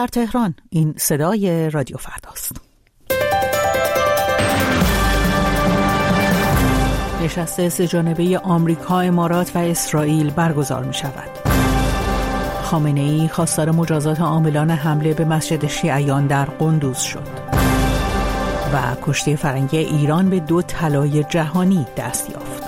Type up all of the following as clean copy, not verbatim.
در تهران این صدای رادیو فرداست. نشست سه‌جانبه آمریکا، امارات و اسرائیل برگزار می شود. خامنه‌ای خواستار مجازات عاملان حمله به مسجد شیعیان در قندوز شد و کشتی فرنگی ایران به 2 طلای جهانی دست یافت.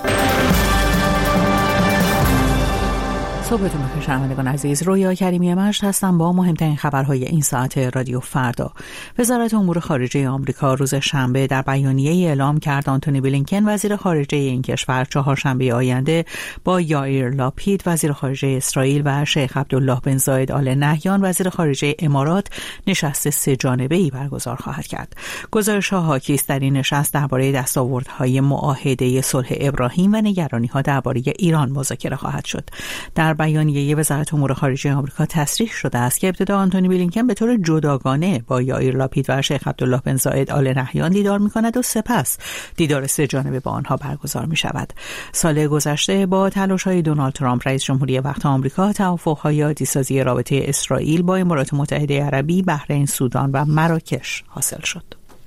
صبحتون بخیر شنوندگان عزیز، رویا کریمی مجد هستم با مهمترین خبرهای این ساعت رادیو فردا. وزارت امور خارجه آمریکا روز شنبه در بیانیه‌ای اعلام کرد آنتونی بلینکن وزیر خارجه این کشور چهارشنبه آینده با یائیر لاپید وزیر خارجه اسرائیل و شیخ عبدالله بن زاید آل نهیان وزیر خارجه امارات نشست سه‌جانبه‌ای برگزار خواهد کرد. گزارش‌ها حاکی است در این نشست درباره دستاوردهای معاهده صلح ابراهیم و نگرانی‌ها درباره ایران مذاکره خواهد شد. در بیانیه وزارت امور خارجه آمریکا تصریح شده است که ابتدا آنتونی بلینکن به طور جداگانه با یائیر لاپید و شیخ عبدالله بن زاید آل نهیان دیدار می‌کند و سپس دیدار سه‌جانبه با آنها برگزار می‌شود. سال گذشته با تلاش‌های دونالد ترامپ رئیس جمهوری وقت آمریکا توافق‌های عادی‌سازی رابطه اسرائیل با امارات متحده عربی، بحرین، سودان و مراکش حاصل شد.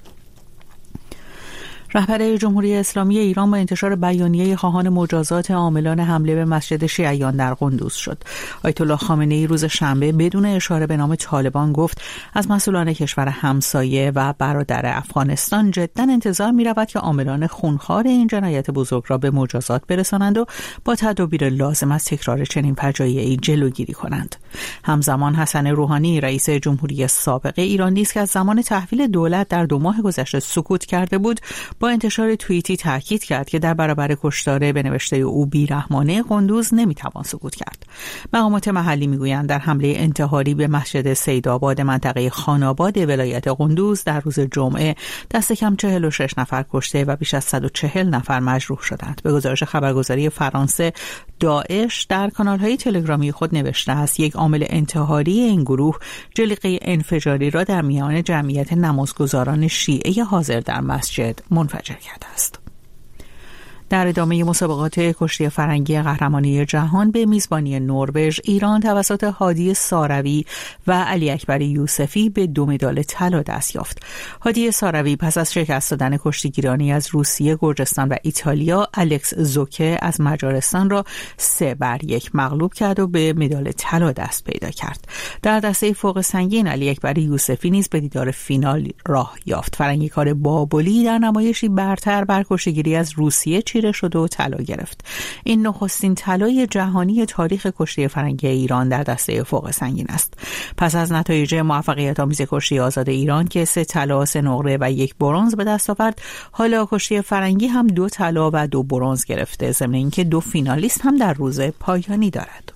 رهبر جمهوری اسلامی ایران با انتشار بیانیه خواهان مجازات عاملان حمله به مسجد شیعیان در قندوز شد. آیت الله خامنه‌ای روز شنبه بدون اشاره به نام طالبان گفت از مسئولان کشور همسایه و برادر افغانستان جداً انتظار می‌رود که عاملان خونخوار این جنایت بزرگ را به مجازات برسانند و با تدابیر لازم از تکرار چنین فجایعی جلوگیری کنند. همزمان حسن روحانی رئیس جمهوری سابق ایران نیز که از زمان تحویل دولت در 2 ماه گذشته سکوت کرده بود، با انتشار توییتی تاکید کرد که در برابر کشتار به نوشته او بیرحمانه قندوز نمیتوان سکوت کرد. مقامات محلی میگویند در حمله انتحاری به مسجد سیدآباد منطقه خاناباد ولایت قندوز در روز جمعه دست کم 46 نفر کشته و بیش از 140 نفر مجروح شدند. به گزارش خبرگزاری فرانسه، داعش در کانال‌های تلگرامی خود نوشته است یک عامل انتحاری این گروه جلیقه انفجاری را در میان جمعیت نمازگزاران شیعه حاضر در مسجد منفجر کرده است. در ادامه مسابقات کشتی فرنگی قهرمانی جهان به میزبانی نروژ، ایران توسط هادی ساروی و علی اکبر یوسفی به 2 مدال طلا دست یافت. هادی ساروی پس از شکست دادن کشتیگیرانی از روسیه، گرجستان و ایتالیا، الکس زوکه از مجارستان را 3-1 مغلوب کرد و به مدال طلا دست پیدا کرد. در دسته فوق سنگین علی اکبر یوسفی نیز به دیدار فینال راه یافت. فرنگیکار بابلی در نمایشی برتر بر کشتیگیری از روسیه چیره شد و طلا گرفت. این نخستین طلای جهانی تاریخ کشتی فرنگی ایران در دسته فوق سنگین است. پس از نتایج موفقیت آمیز کشتی آزاد ایران که 3 طلا، 3 نقره و 1 برنز به دست آورد، حالا کشتی فرنگی هم 2 طلا و 2 برنز گرفته، ضمن اینکه 2 فینالیست هم در روز پایانی دارد.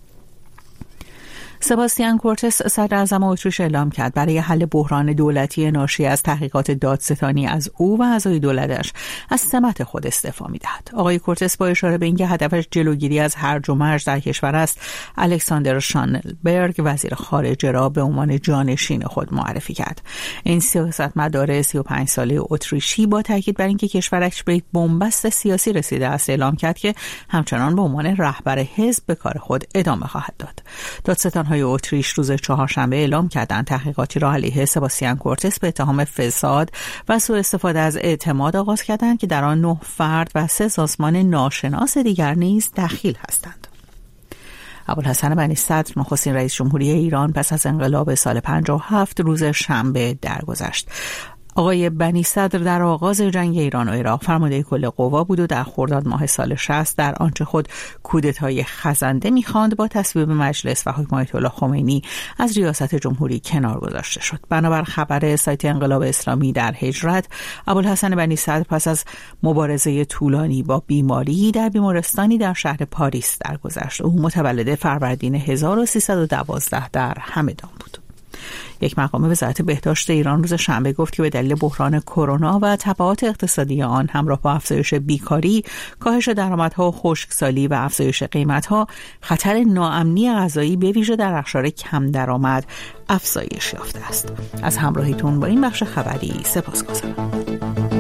سباستیان کورتس صدر اعظم اتریش اعلام کرد برای حل بحران دولتی ناشی از تحقیقات دادستانی از او و اعضای دولتش از سمت خود استعفا می‌دهد. آقای کورتس با اشاره به اینکه هدفش جلوگیری از هرج و مرج در کشور است، الکساندر شانلبرگ وزیر خارجه را به عنوان جانشین خود معرفی کرد. این سیاستمدار 35 ساله اتریشی با تاکید بر اینکه کشورش به بنبست سیاسی رسیده است اعلام کرد که همچنان به عنوان رهبر حزب به کار خود ادامه خواهد داد. دادستان‌های اتریش روز چهارشنبه اعلام کردند تحقیقاتی را علیه سباستیان کورتس به اتهام فساد و سوء استفاده از اعتماد آغاز کردند که در آن 9 فرد و 3 سازمان ناشناس دیگر نیز دخیل هستند. ابوالحسن بنی صدر نخستین رئیس جمهوری ایران پس از انقلاب سال 57 روز شنبه درگذشت. آقای بنی صدر در آغاز جنگ ایران و عراق فرمانده کل قوا بود و در خرداد ماه سال 60 در آنچه خود کودتای خزنده می‌خواند با تصویب مجلس و حکم آیت الله خمینی از ریاست جمهوری کنار گذاشته شد. بنابر خبر سایت انقلاب اسلامی در هجرت، ابوالحسن بنی صدر پس از مبارزه طولانی با بیماری در بیمارستانی در شهر پاریس درگذشت. او متولد فروردین 1312 در همدان بود. یک مقام وزارت بهداشت ایران روز شنبه گفت که به دلیل بحران کرونا و تبعات اقتصادی آن همراه با افزایش بیکاری، کاهش درآمدها و خشکسالی و افزایش قیمتها، خطر ناامنی غذایی به ویژه در اقشار کم درآمد افزایش یافته است. از همراهیتون با این بخش خبری سپاسگزارم.